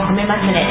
褒めますね。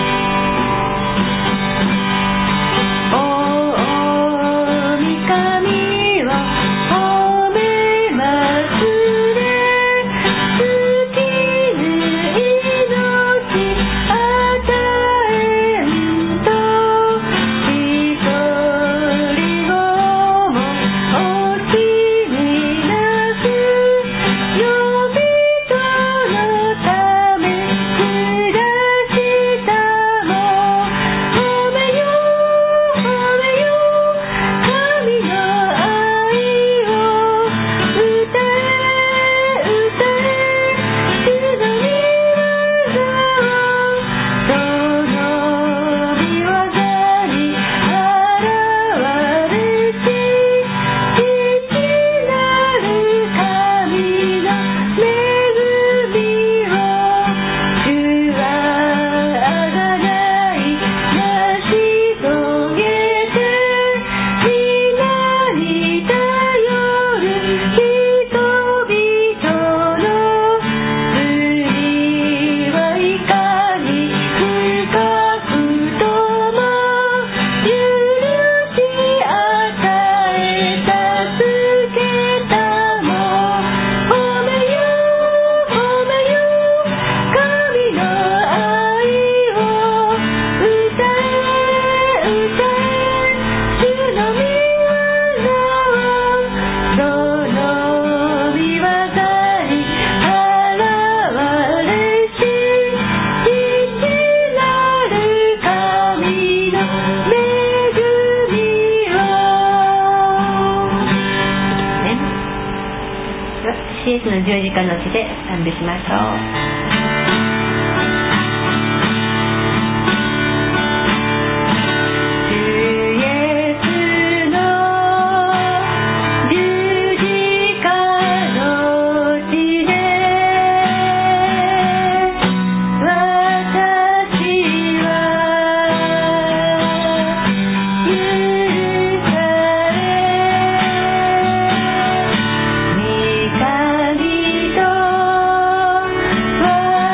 イエスの十字架の地で賛美しましょう。 「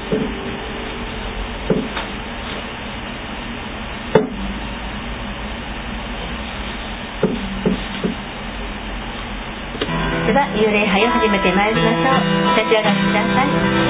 では幽霊杯を始めてまいりましょう。立ち上がってください。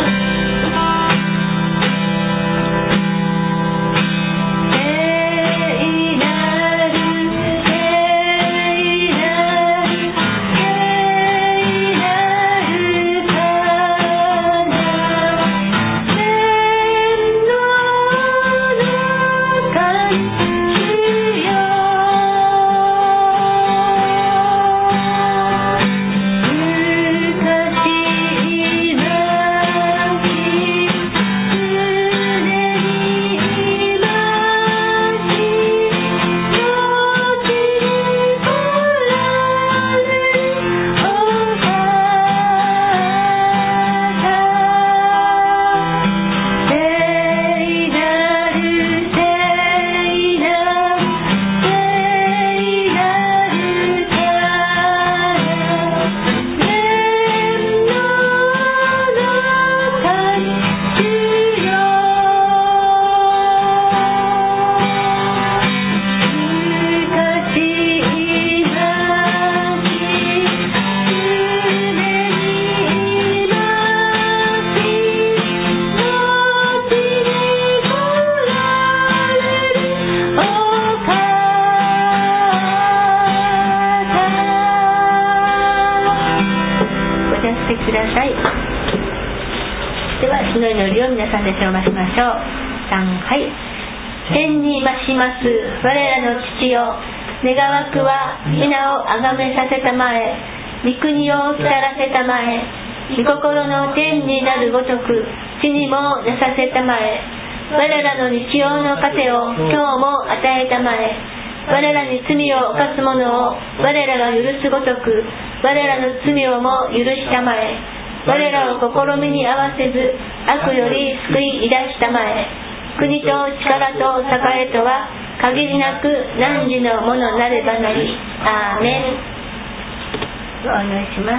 ください。では祈りの礼を皆さんで唱ましましょう。3、はい。天にまします我らの父よ、願わくは皆をあがめさせたまえ、御国を来たらせたまえ、御心の天になるごとく地にもなさせたまえ、我らの日用の糧を今日も与えたまえ、我らに罪を犯す者を我らが許すごとく我らの罪をも許したまえ、我らを試みに合わせず悪より救い出したまえ、国と力と栄とは限りなく汝のものなればなり。アーメン。お祈りします。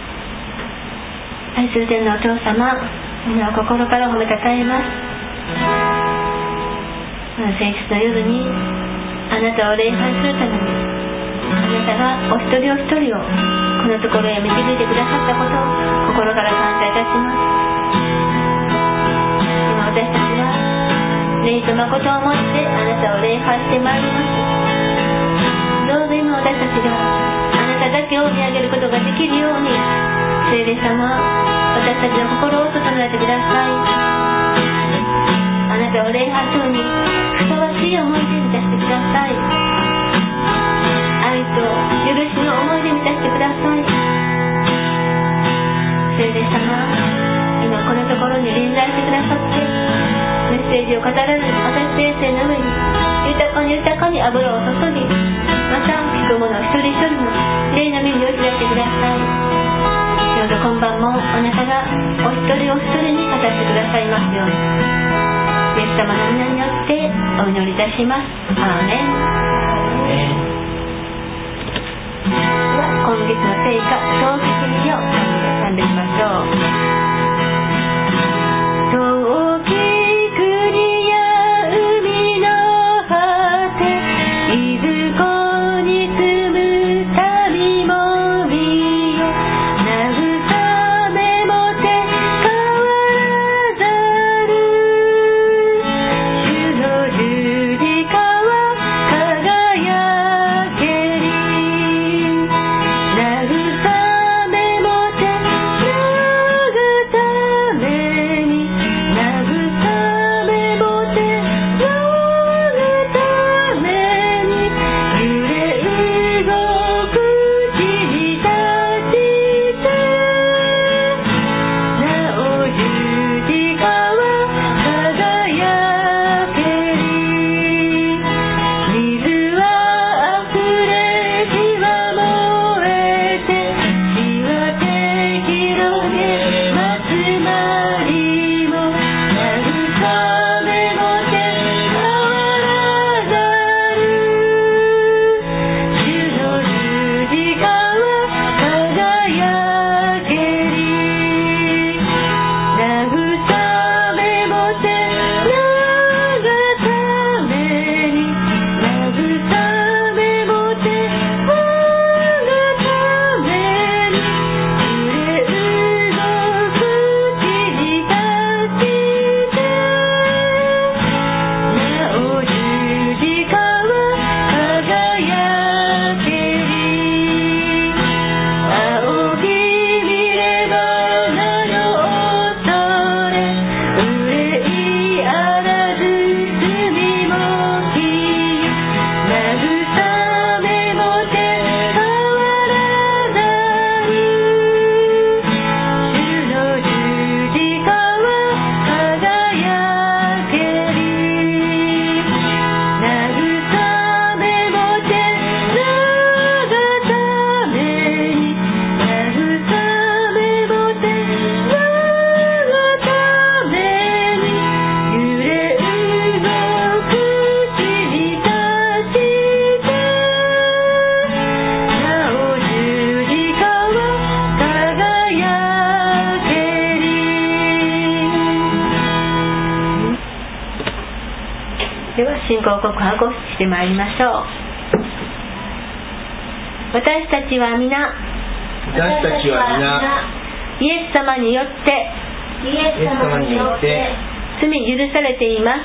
愛する天のお父様、皆を心から褒めたたえます。先日の夜にあなたを礼拝するためにあなたがお一人お一人をこのところへ導いてくださったことを心から感謝いたします。今私たちは霊と誠をもってあなたを礼拝してまいります。どうぞ今私たちがあなただけを見上げることができるように、聖霊様、私たちの心を整えてください。あなたを礼拝するにふさわしい思いで満たしてください。愛と許しの思いで満たしてください。聖霊様、今このところに臨在してくださってメッセージを語られる私先生の上に豊かに油を注ぎ、また聞く者一人一人の霊の耳を開いてください。どうぞ今晩もあなたがお一人お一人に語ってくださいますように、イエス様の皆によってお祈りいたします。アーメン。では今月の聖歌陶器記を賛美しましょう。 慰めもてでは信仰告白をしてまいりましょう。私たちは皆イエス様によって罪許されています。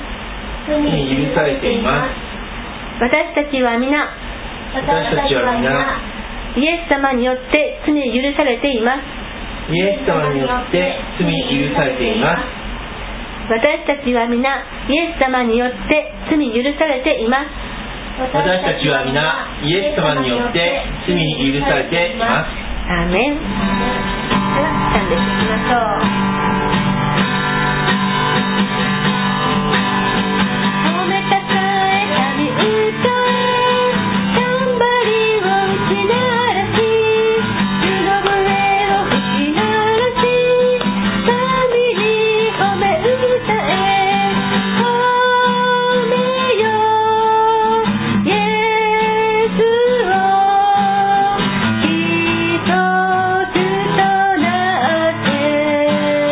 私たちは皆イエス様によって罪許されています。私たちは皆イエス様によって罪許されています。 私たちは皆イエス様によって罪許されています。 アーメン。では賛美していきましょう。 一つとなって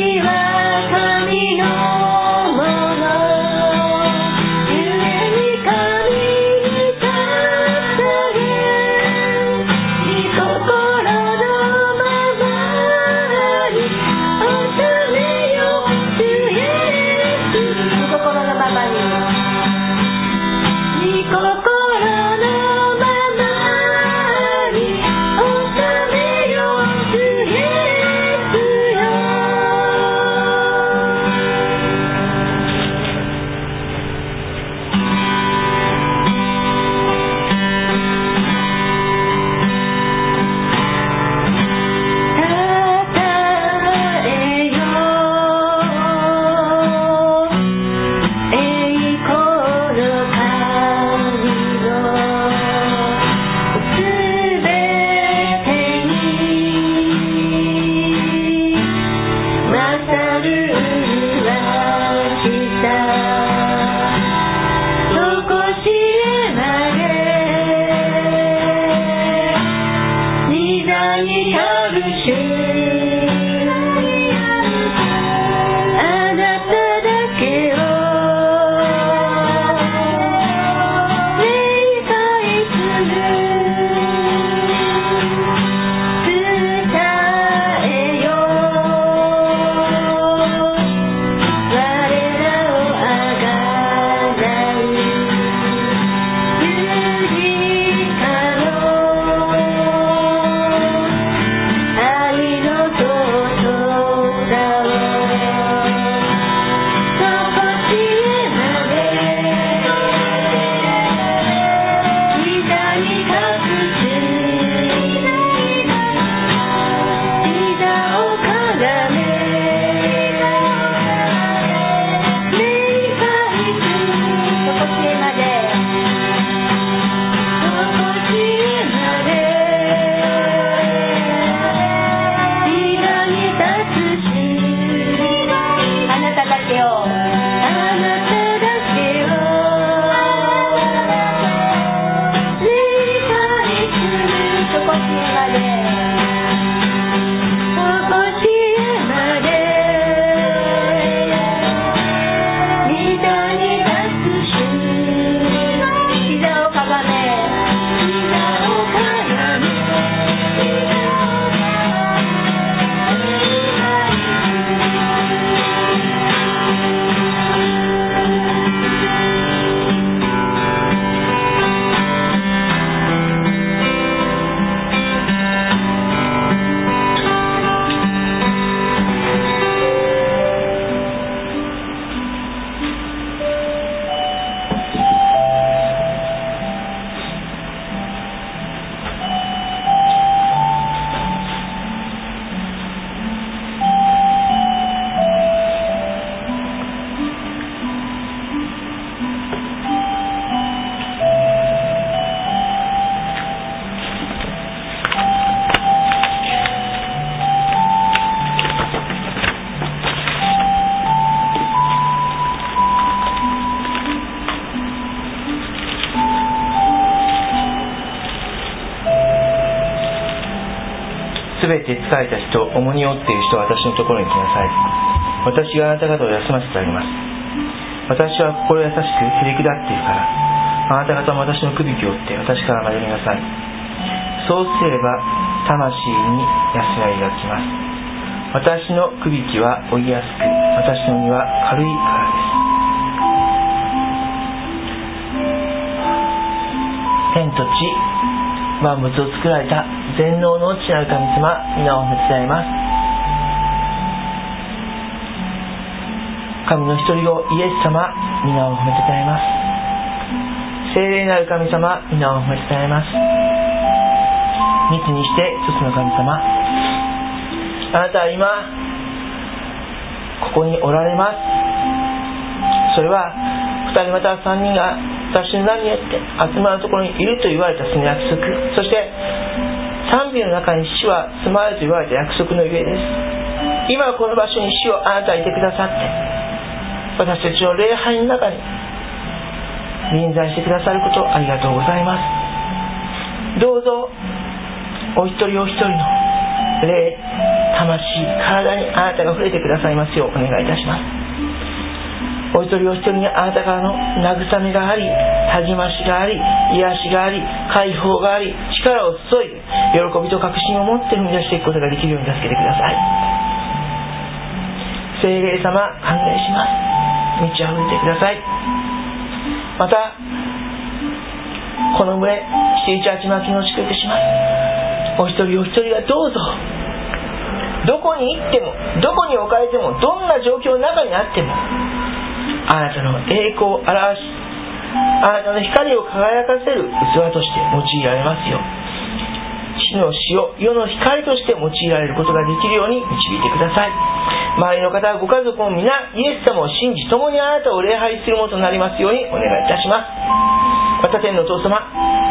すべて疲れた人、重荷を負っている人は私のところに来なさい。私があなた方を休ませてあげます。私は心優しくへりくだっているから、あなた方も私の首輝を追って私から学びなさい。そうすれば魂に安らぎがきます。私の首輝は追いやすく、私の荷は軽いからです。天と地万物を作られた全能の父なる神様、皆を褒めたたえます。神の一人子イエス様、皆を褒めたたえます。聖霊なる神様、皆を褒めたたえます。密にして一つの神様、あなたは今ここにおられます。それは2人または3人が私の名によって集まるところにいると言われたその約束、そして賛美の中に主は住まわれると言われた約束のゆえです。今この場所に主をあなたはいてくださって、私たちの礼拝の中に臨在してくださることをありがとうございます。どうぞお一人お一人の霊、 魂、体にあなたが触れてくださいますようお願いいたします。お一人お一人にあなたからの慰めがあり、励ましがあり、癒しがあり、解放があり、力を注いで喜びと確信を持って踏み出していくことができるように助けてください。聖霊様、歓迎します。満ち溢れてください。またこの群れシティチャーチ巻きの祝福します。お一人お一人がどうぞ、どこに行ってもどこに置かれても、どんな状況の中にあってもあなたの栄光を表し、あなたの光を輝かせる器として用いられますよう、地の塩、世の光として用いられることができるように導いてください。周りの方、ご家族も皆イエス様を信じ、共にあなたを礼拝するものとなりますようにお願いいたします。また天のお父様、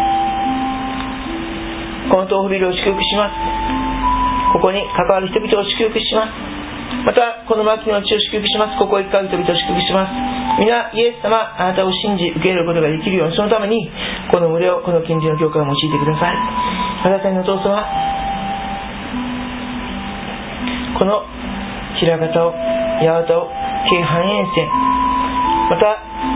この豆腐ビルを祝福します。ここに関わる人々を祝福します。またこの牧の地を祝福します。ここへ使う人々を祝福します。皆イエス様、あなたを信じ受け入れることができるように、そのためにこの群れを、この近隣の教会を用いてください。また天のお父様、この平方を、八幡を、京阪沿線、また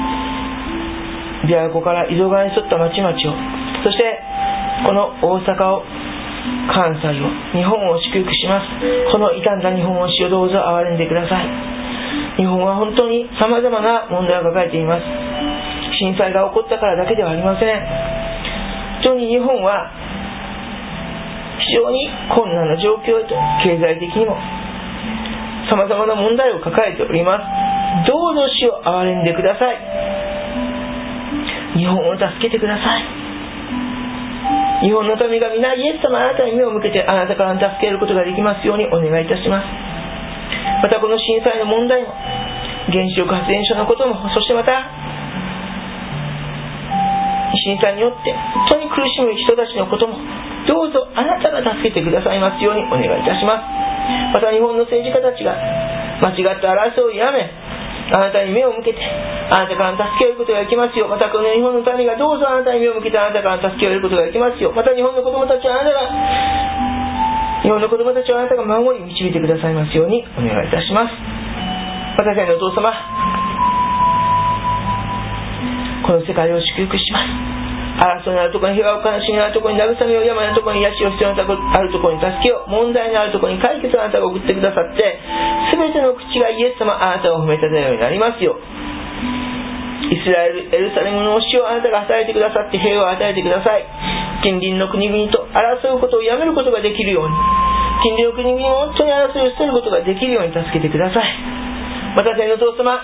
琵琶湖から井戸川に沿った町々を、そしてこの大阪を、関西を、日本を祝福します。この傷んだ日本を主よ、どうぞ憐れんでください。日本は本当に様々な問題を抱えています。震災が起こったからだけではありません。本当に日本は非常に困難な状況と、経済的にも様々な問題を抱えております。どうぞ主を憐れんでください。日本を助けてください。日本の民が皆イエス様、あなたに目を向けて、あなたから助けることができますようにお願いいたします。またこの震災の問題も、原子力発電所のことも、そしてまた震災によって本当に苦しむ人たちのことも、どうぞあなたが助けてくださいますようにお願いいたします。また日本の政治家たちが間違った争いをやめ、あなたに目を向けて、あなたから助けを得ることができますよう。またこの日本の民がどうぞあなたに目を向けて、あなたから助けを得ることができますよう。また日本の子供たちはあなたが守り導いてくださいますようにお願いいたします。また天のお父様、この世界を祝福します。争いのあるところに平和を、悲しみのあるところに慰めを、病のところに癒しを、必要のあるところに助けを、問題のあるところに解決をあなたが送ってくださって、全ての口がイエス様、あなたを褒めたたえるようになりますよう。イスラエル、エルサレムの死をあなたが与えてくださって、平和を与えてください。近隣の国々と争うことをやめることができるように、近隣の国々も本当に争いを捨てることができるように助けてください。また天のお父様、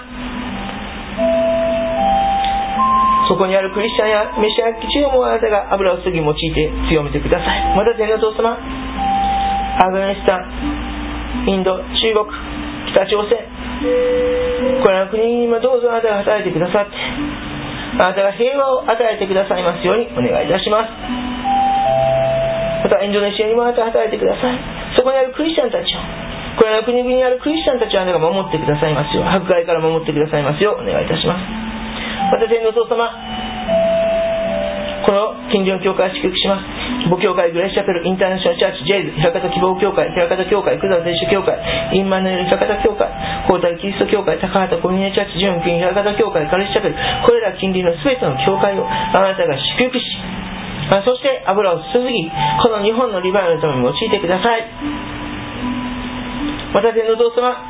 そこにあるクリスチャンやメシア基地をもあなたが油を注ぎ用いて強めてください。また天のお父様、アフガニスタン、インド、中国、北朝鮮、これらの国にもどうぞあなたが働いてくださって、あなたが平和を与えてくださいますようにお願いいたします。またインドネシアにもあなたが働いてください。そこにあるクリスチャンたちを、これらの国々にあるクリスチャンたちをあなたが守ってくださいますよう、迫害から守ってくださいますようお願いいたします。また天のお父様、この近隣の教会を祝福します。母教会、グレースチャペル、インターナショナルチャーチ、ジェイズ、平方希望教会、平方教会、九座全主教会、インマヌエル平方教会、皇太キリスト教会、高畑コミュニティチャーチ、純金平方教会、カレスチャペル、これら近隣のすべての教会をあなたが祝福し、そして油を注ぎ、この日本のリバイバルのために用いてください。また天のお父様、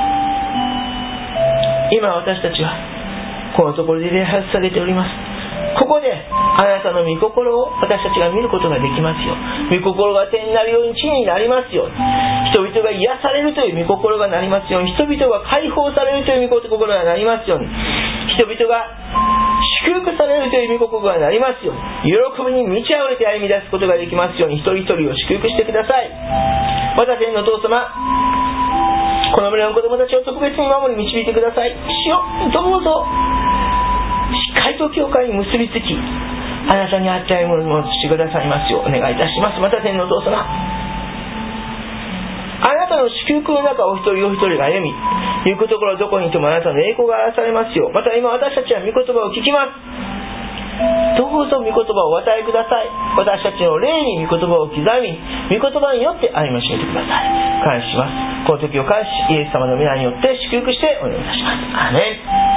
今私たちはこのところで礼拝を捧げております。ここであなたの御心を私たちが見ることができますよう、御心が天になるように地になりますように、人々が癒されるという御心がなりますように、人々が解放されるという御心がなりますように、人々が祝福されるという御心がなりますように、喜びに満ち溢れて歩み出すことができますように、一人一人を祝福してください。また天のお父様、この村の子供たちを特別に守り導いてください。主よ、どうぞしっかりと教会に結びつき、あなたに与えるものをしてくださいますようお願いいたします。また天のお父様、あなたの祝福の中をお一人お一人が歩み、行くところどこにいてもあなたの栄光が表されますよう。また今私たちは御言葉を聞きます。 どうぞ御言葉をお与えください。私たちの霊に御言葉を刻み、御言葉によって歩み教えてください。感謝します。この時を感謝し、イエス様の皆によって祝福してお願いいたします。アーメン。